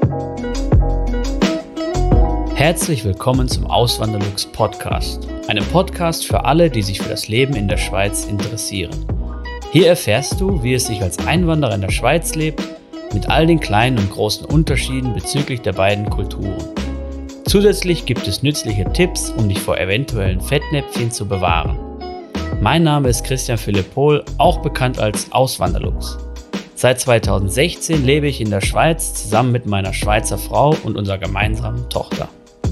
Herzlich willkommen zum Auswanderlux Podcast, einem Podcast für alle, die sich für das Leben in der Schweiz interessieren. Hier erfährst du, wie es sich als Einwanderer in der Schweiz lebt, mit all den kleinen und großen Unterschieden bezüglich der beiden Kulturen. Zusätzlich gibt es nützliche Tipps, um dich vor eventuellen Fettnäpfchen zu bewahren. Mein Name ist Christian Philipp Pohl, auch bekannt als Auswanderlux. Seit 2016 lebe ich in der Schweiz zusammen mit meiner Schweizer Frau und unserer gemeinsamen Tochter.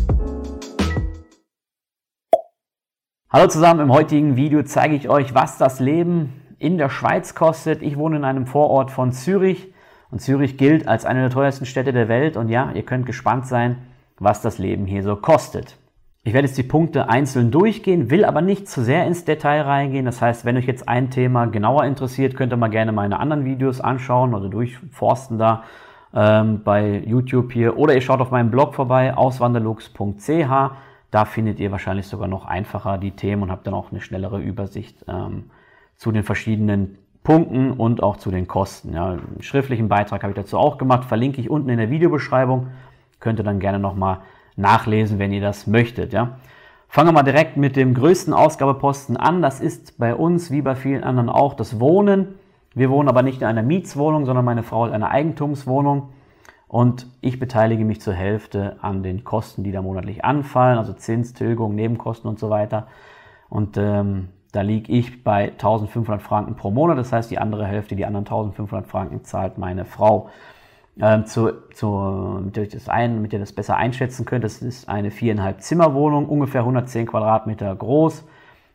Hallo zusammen, im heutigen Video zeige ich euch, was das Leben in der Schweiz kostet. Ich wohne in einem Vorort von Zürich und Zürich gilt als eine der teuersten Städte der Welt und ja, ihr könnt gespannt sein, was das Leben hier so kostet. Ich werde jetzt die Punkte einzeln durchgehen, will aber nicht zu sehr ins Detail reingehen. Das heißt, wenn euch jetzt ein Thema genauer interessiert, könnt ihr mal gerne meine anderen Videos anschauen oder durchforsten da bei YouTube hier. Oder ihr schaut auf meinem Blog vorbei, auswanderlux.ch. Da findet ihr wahrscheinlich sogar noch einfacher die Themen und habt dann auch eine schnellere Übersicht zu den verschiedenen Punkten und auch zu den Kosten. Ja, einen schriftlichen Beitrag habe ich dazu auch gemacht, verlinke ich unten in der Videobeschreibung. Könnt ihr dann gerne nochmal nachlesen, wenn ihr das möchtet. Ja. Fangen wir mal direkt mit dem größten Ausgabeposten an. Das ist bei uns, wie bei vielen anderen auch, das Wohnen. Wir wohnen aber nicht in einer Mietswohnung, sondern meine Frau hat eine Eigentumswohnung. Und ich beteilige mich zur Hälfte an den Kosten, die da monatlich anfallen, also Zins, Tilgung, Nebenkosten und so weiter. Und da liege ich bei 1.500 Franken pro Monat. Das heißt, die andere Hälfte, die anderen 1.500 Franken zahlt meine Frau. Mit der ihr das besser einschätzen könnt, das ist eine 4,5 Zimmerwohnung, ungefähr 110 Quadratmeter groß,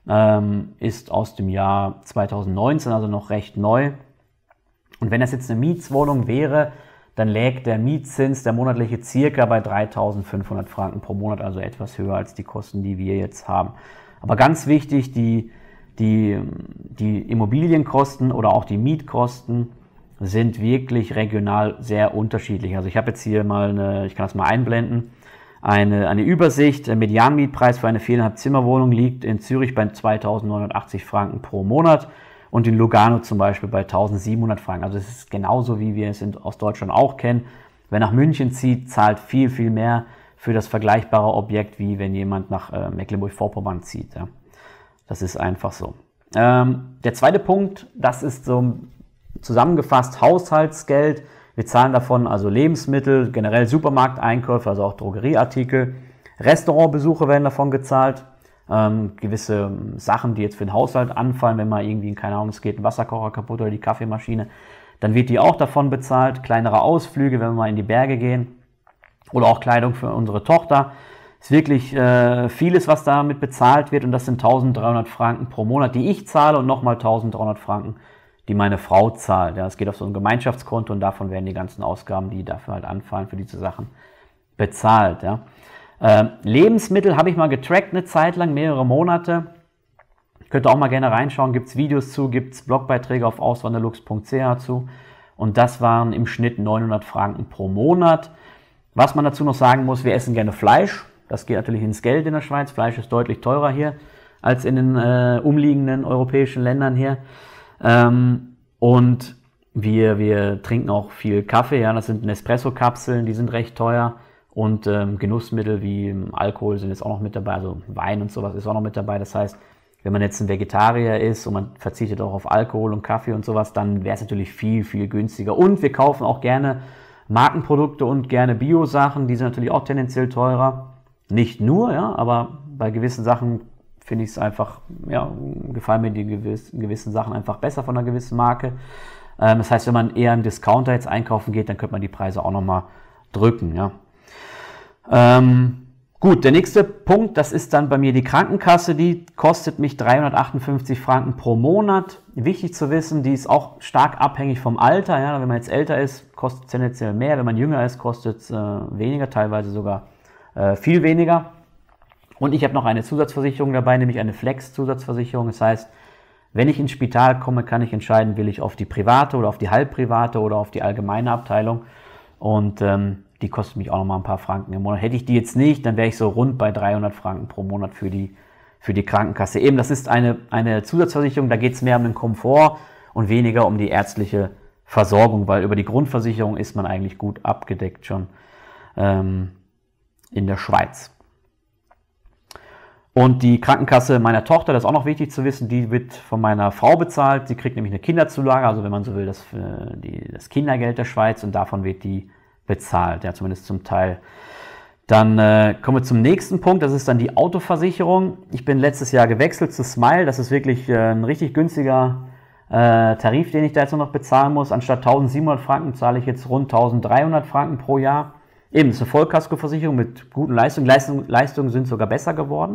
ist aus dem Jahr 2019, also noch recht neu. Und wenn das jetzt eine Mietswohnung wäre, dann läge der Mietzins, der monatliche, circa bei 3.500 Franken pro Monat, also etwas höher als die Kosten, die wir jetzt haben. Aber ganz wichtig, die Immobilienkosten oder auch die Mietkosten sind wirklich regional sehr unterschiedlich. Also ich habe jetzt hier mal ich kann das mal einblenden, eine Übersicht. Der Medianmietpreis für eine 4,5 Zimmerwohnung liegt in Zürich bei 2.980 Franken pro Monat und in Lugano zum Beispiel bei 1.700 Franken. Also es ist genauso, wie wir es aus Deutschland auch kennen. Wer nach München zieht, zahlt viel, viel mehr für das vergleichbare Objekt, wie wenn jemand nach Mecklenburg-Vorpommern zieht. Ja. Das ist einfach so. Der zweite Punkt, das ist so zusammengefasst Haushaltsgeld. Wir zahlen davon also Lebensmittel, generell Supermarkteinkäufe, also auch Drogerieartikel. Restaurantbesuche werden davon gezahlt. Gewisse Sachen, die jetzt für den Haushalt anfallen, wenn mal irgendwie, keine Ahnung, es geht ein Wasserkocher kaputt oder die Kaffeemaschine, dann wird die auch davon bezahlt. Kleinere Ausflüge, wenn wir mal in die Berge gehen oder auch Kleidung für unsere Tochter. Es ist wirklich vieles, was damit bezahlt wird und das sind 1.300 Franken pro Monat, die ich zahle und nochmal 1.300 Franken, die meine Frau zahlt. Ja, es geht auf so ein Gemeinschaftskonto und davon werden die ganzen Ausgaben, die dafür halt anfallen, für diese Sachen bezahlt. Ja. Lebensmittel habe ich mal getrackt eine Zeit lang, mehrere Monate. Könnt ihr auch mal gerne reinschauen, gibt es Videos zu, gibt es Blogbeiträge auf auswanderlux.ch zu. Und das waren im Schnitt 900 Franken pro Monat. Was man dazu noch sagen muss, wir essen gerne Fleisch. Das geht natürlich ins Geld in der Schweiz. Fleisch ist deutlich teurer hier als in den umliegenden europäischen Ländern hier. Und wir trinken auch viel Kaffee, ja, das sind Nespresso-Kapseln, die sind recht teuer und Genussmittel wie Alkohol sind jetzt auch noch mit dabei, also Wein und sowas ist auch noch mit dabei. Das heißt, wenn man jetzt ein Vegetarier ist und man verzichtet auch auf Alkohol und Kaffee und sowas, dann wäre es natürlich viel, viel günstiger. Und wir kaufen auch gerne Markenprodukte und gerne Bio-Sachen, die sind natürlich auch tendenziell teurer. Nicht nur, ja, aber bei gewissen Sachen finde ich es einfach, ja, gefallen mir die gewissen Sachen einfach besser von einer gewissen Marke. Das heißt, wenn man eher im Discounter jetzt einkaufen geht, dann könnte man die Preise auch nochmal drücken. Ja. Gut, der nächste Punkt, das ist dann bei mir die Krankenkasse, die kostet mich 358 Franken pro Monat. Wichtig zu wissen, die ist auch stark abhängig vom Alter. Ja. Wenn man jetzt älter ist, kostet es tendenziell mehr. Wenn man jünger ist, kostet es weniger, teilweise sogar viel weniger. Und ich habe noch eine Zusatzversicherung dabei, nämlich eine Flex-Zusatzversicherung. Das heißt, wenn ich ins Spital komme, kann ich entscheiden, will ich auf die private oder auf die halbprivate oder auf die allgemeine Abteilung. Und die kostet mich auch nochmal ein paar Franken im Monat. Hätte ich die jetzt nicht, dann wäre ich so rund bei 300 Franken pro Monat für die Krankenkasse. Eben, das ist eine Zusatzversicherung, da geht es mehr um den Komfort und weniger um die ärztliche Versorgung, weil über die Grundversicherung ist man eigentlich gut abgedeckt schon in der Schweiz. Und die Krankenkasse meiner Tochter, das ist auch noch wichtig zu wissen, die wird von meiner Frau bezahlt. Sie kriegt nämlich eine Kinderzulage, also wenn man so will, das Kindergeld der Schweiz, und davon wird die bezahlt, ja, zumindest zum Teil. Dann kommen wir zum nächsten Punkt, das ist dann die Autoversicherung. Ich bin letztes Jahr gewechselt zu Smile, das ist wirklich ein richtig günstiger Tarif, den ich da jetzt noch bezahlen muss. Anstatt 1700 Franken zahle ich jetzt rund 1300 Franken pro Jahr. Eben, das ist eine Vollkaskoversicherung mit guten Leistungen. Leistungen sind sogar besser geworden.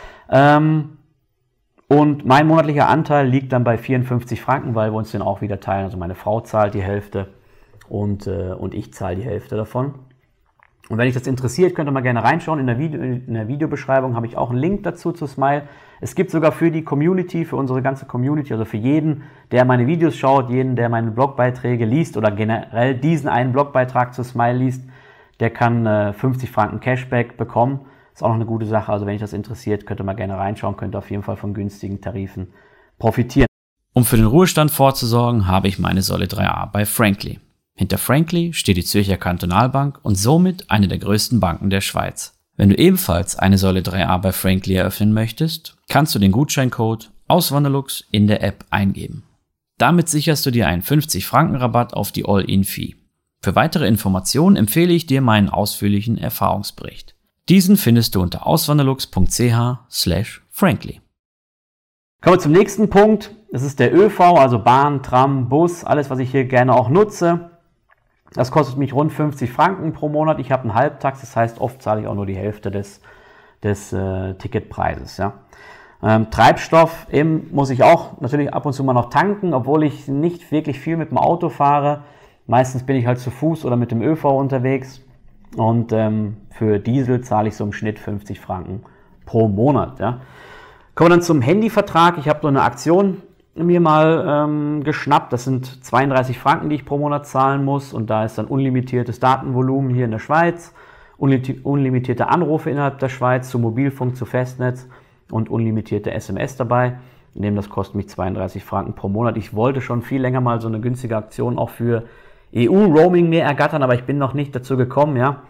Und mein monatlicher Anteil liegt dann bei 54 Franken, weil wir uns den auch wieder teilen. Also meine Frau zahlt die Hälfte und ich zahle die Hälfte davon. Und wenn euch das interessiert, könnt ihr mal gerne reinschauen. In der Videobeschreibung habe ich auch einen Link dazu zu Smile. Es gibt sogar für die Community, für unsere ganze Community, also für jeden, der meine Videos schaut, jeden, der meine Blogbeiträge liest oder generell diesen einen Blogbeitrag zu Smile liest, der kann 50 Franken Cashback bekommen. Ist auch noch eine gute Sache. Also wenn euch das interessiert, könnt ihr mal gerne reinschauen. Könnt ihr auf jeden Fall von günstigen Tarifen profitieren. Um für den Ruhestand vorzusorgen, habe ich meine Säule 3a bei Frankly. Hinter Frankly steht die Zürcher Kantonalbank und somit eine der größten Banken der Schweiz. Wenn du ebenfalls eine Säule 3a bei Frankly eröffnen möchtest, kannst du den Gutscheincode Auswanderlux in der App eingeben. Damit sicherst du dir einen 50 Franken Rabatt auf die All-In-Fee. Für weitere Informationen empfehle ich dir meinen ausführlichen Erfahrungsbericht. Diesen findest du unter auswanderlux.ch/frankly. Kommen wir zum nächsten Punkt. Das ist der ÖV, also Bahn, Tram, Bus, alles, was ich hier gerne auch nutze. Das kostet mich rund 50 Franken pro Monat. Ich habe einen Halbtax, das heißt, oft zahle ich auch nur die Hälfte des Ticketpreises. Ja. Treibstoff eben muss ich auch natürlich ab und zu mal noch tanken, obwohl ich nicht wirklich viel mit dem Auto fahre. Meistens bin ich halt zu Fuß oder mit dem ÖV unterwegs. Und für Diesel zahle ich so im Schnitt 50 Franken pro Monat. Ja. Kommen wir dann zum Handyvertrag. Ich habe so eine Aktion mir mal geschnappt. Das sind 32 Franken, die ich pro Monat zahlen muss. Und da ist dann unlimitiertes Datenvolumen hier in der Schweiz, unlimitierte Anrufe innerhalb der Schweiz, zu Mobilfunk, zu Festnetz und unlimitierte SMS dabei. Das kostet mich 32 Franken pro Monat. Ich wollte schon viel länger mal so eine günstige Aktion auch für EU-Roaming mehr ergattern, aber ich bin noch nicht dazu gekommen, ja.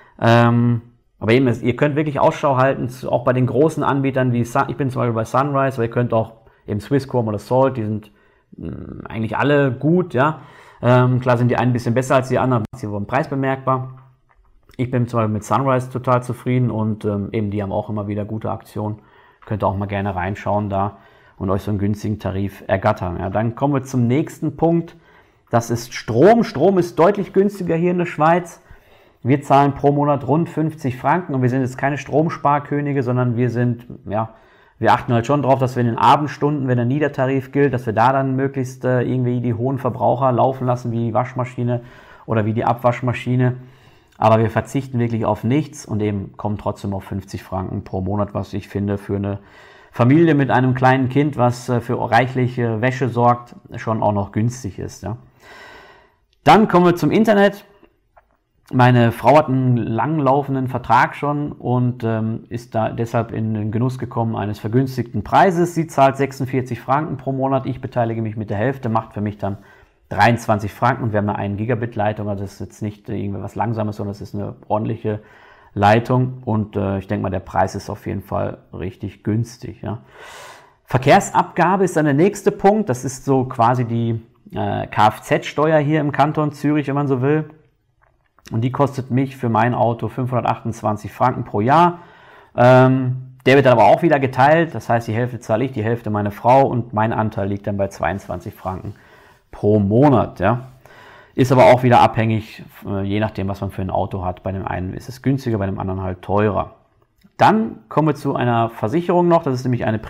Aber eben, ihr könnt wirklich Ausschau halten, auch bei den großen Anbietern wie, ich bin zum Beispiel bei Sunrise, aber ihr könnt auch eben Swisscom oder Salt, die sind eigentlich alle gut, ja. Klar sind die einen ein bisschen besser als die anderen, ist hier vom Preis bemerkbar. Ich bin zum Beispiel mit Sunrise total zufrieden und eben die haben auch immer wieder gute Aktionen. Könnt ihr auch mal gerne reinschauen da und euch so einen günstigen Tarif ergattern. Ja. Dann kommen wir zum nächsten Punkt. Das ist Strom. Strom ist deutlich günstiger hier in der Schweiz. Wir zahlen pro Monat rund 50 Franken und wir sind jetzt keine Stromsparkönige, sondern wir achten halt schon darauf, dass wir in den Abendstunden, wenn der Niedertarif gilt, dass wir da dann möglichst irgendwie die hohen Verbraucher laufen lassen, wie die Waschmaschine oder wie die Abwaschmaschine. Aber wir verzichten wirklich auf nichts und eben kommen trotzdem auf 50 Franken pro Monat, was ich finde für eine Familie mit einem kleinen Kind, was für reichliche Wäsche sorgt, schon auch noch günstig ist. Ja. Dann kommen wir zum Internet. Meine Frau hat einen langlaufenden Vertrag schon und ist da deshalb in den Genuss gekommen eines vergünstigten Preises. Sie zahlt 46 Franken pro Monat, ich beteilige mich mit der Hälfte, macht für mich dann 23 Franken und wir haben eine 1 Gigabit Leitung, also das ist jetzt nicht irgendwie was Langsames, sondern es ist eine ordentliche Leitung und ich denke mal, der Preis ist auf jeden Fall richtig günstig. Ja. Verkehrsabgabe ist dann der nächste Punkt, das ist so quasi die Kfz-Steuer hier im Kanton Zürich, wenn man so will. Und die kostet mich für mein Auto 528 Franken pro Jahr. Der wird dann aber auch wieder geteilt. Das heißt, die Hälfte zahle ich, die Hälfte meine Frau und mein Anteil liegt dann bei 22 Franken pro Monat. Ja. Ist aber auch wieder abhängig, je nachdem, was man für ein Auto hat. Bei dem einen ist es günstiger, bei dem anderen halt teurer. Dann kommen wir zu einer Versicherung noch. Das ist nämlich eine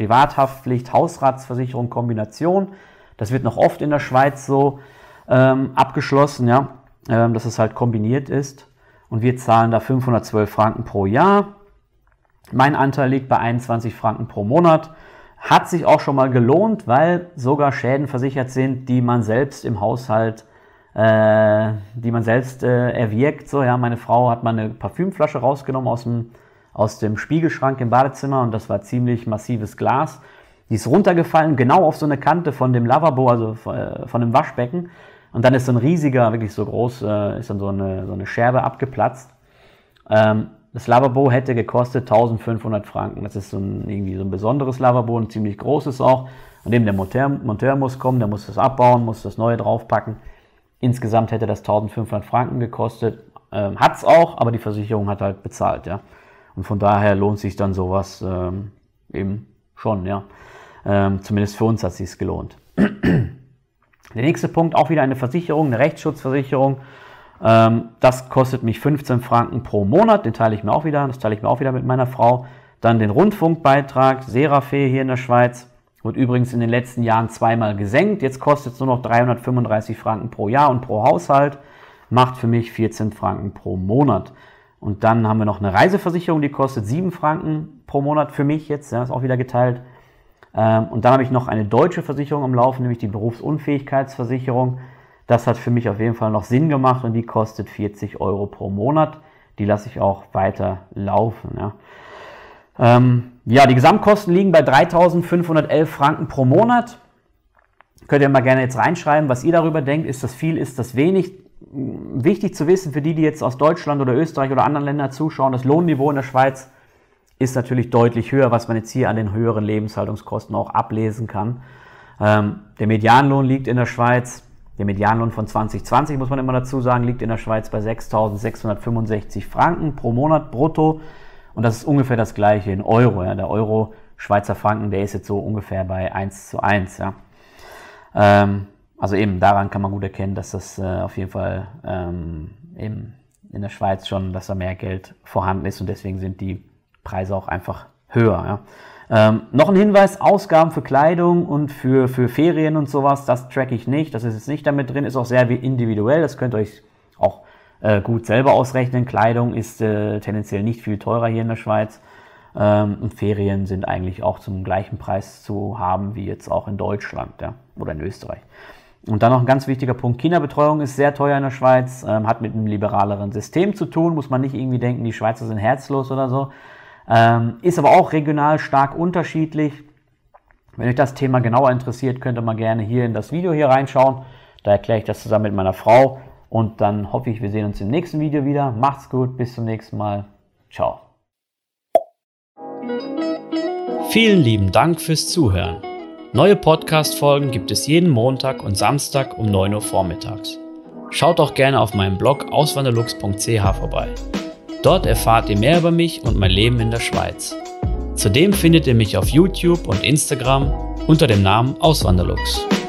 Privathaftpflicht-Hausratsversicherung-Kombination. Das wird noch oft in der Schweiz so abgeschlossen, ja. Dass es halt kombiniert ist und wir zahlen da 512 Franken pro Jahr. Mein Anteil liegt bei 21 Franken pro Monat. Hat sich auch schon mal gelohnt, weil sogar Schäden versichert sind, die man selbst im Haushalt, erwirkt. So, ja, meine Frau hat mal eine Parfümflasche rausgenommen aus dem Spiegelschrank im Badezimmer und das war ziemlich massives Glas. Die ist runtergefallen, genau auf so eine Kante von dem Lavabo, also von dem Waschbecken. Und dann ist so ein riesiger, wirklich so groß, ist dann so eine Scherbe abgeplatzt. Das Lavabo hätte gekostet 1.500 Franken. Das ist irgendwie so ein besonderes Lavabo, ein ziemlich großes auch. Und eben der Monteur muss kommen, der muss das abbauen, muss das Neue draufpacken. Insgesamt hätte das 1.500 Franken gekostet. Hat es auch, aber die Versicherung hat halt bezahlt, ja. Und von daher lohnt sich dann sowas eben schon, ja. Zumindest für uns hat es sich gelohnt. Der nächste Punkt, auch wieder eine Versicherung, eine Rechtsschutzversicherung. Das kostet mich 15 Franken pro Monat, das teile ich mir auch wieder mit meiner Frau. Dann den Rundfunkbeitrag, Serafe hier in der Schweiz, wird übrigens in den letzten Jahren zweimal gesenkt. Jetzt kostet es nur noch 335 Franken pro Jahr und pro Haushalt, macht für mich 14 Franken pro Monat. Und dann haben wir noch eine Reiseversicherung, die kostet 7 Franken pro Monat für mich jetzt, ja, ist auch wieder geteilt. Und dann habe ich noch eine deutsche Versicherung am Laufen, nämlich die Berufsunfähigkeitsversicherung. Das hat für mich auf jeden Fall noch Sinn gemacht und die kostet 40 Euro pro Monat. Die lasse ich auch weiter laufen. Ja, die Gesamtkosten liegen bei 3.511 Franken pro Monat. Könnt ihr mal gerne jetzt reinschreiben, was ihr darüber denkt. Ist das viel, ist das wenig? Wichtig zu wissen für die jetzt aus Deutschland oder Österreich oder anderen Ländern zuschauen, das Lohnniveau in der Schweiz ist natürlich deutlich höher, was man jetzt hier an den höheren Lebenshaltungskosten auch ablesen kann. Der Medianlohn liegt in der Schweiz, der Medianlohn von 2020, muss man immer dazu sagen, liegt in der Schweiz bei 6.665 Franken pro Monat brutto. Und das ist ungefähr das gleiche in Euro. Ja. Der Euro Schweizer Franken, der ist jetzt so ungefähr bei 1:1. Ja. Also eben daran kann man gut erkennen, dass das auf jeden Fall eben in der Schweiz schon, dass da mehr Geld vorhanden ist und deswegen sind die Preise auch einfach höher. Ja. Noch ein Hinweis, Ausgaben für Kleidung und für Ferien und sowas, das tracke ich nicht, das ist jetzt nicht damit drin, ist auch sehr individuell, das könnt ihr euch auch gut selber ausrechnen. Kleidung ist tendenziell nicht viel teurer hier in der Schweiz und Ferien sind eigentlich auch zum gleichen Preis zu haben wie jetzt auch in Deutschland, ja, oder in Österreich. Und dann noch ein ganz wichtiger Punkt, Kinderbetreuung ist sehr teuer in der Schweiz, hat mit einem liberaleren System zu tun, muss man nicht irgendwie denken, die Schweizer sind herzlos oder so. Ist aber auch regional stark unterschiedlich. Wenn euch das Thema genauer interessiert, könnt ihr mal gerne hier in das Video hier reinschauen. Da erkläre ich das zusammen mit meiner Frau und dann hoffe ich, wir sehen uns im nächsten Video wieder. Macht's gut, bis zum nächsten Mal. Ciao. Vielen lieben Dank fürs Zuhören. Neue Podcast-Folgen gibt es jeden Montag und Samstag um 9 Uhr vormittags. Schaut auch gerne auf meinem Blog auswanderlux.ch vorbei. Dort erfahrt ihr mehr über mich und mein Leben in der Schweiz. Zudem findet ihr mich auf YouTube und Instagram unter dem Namen Auswanderlux.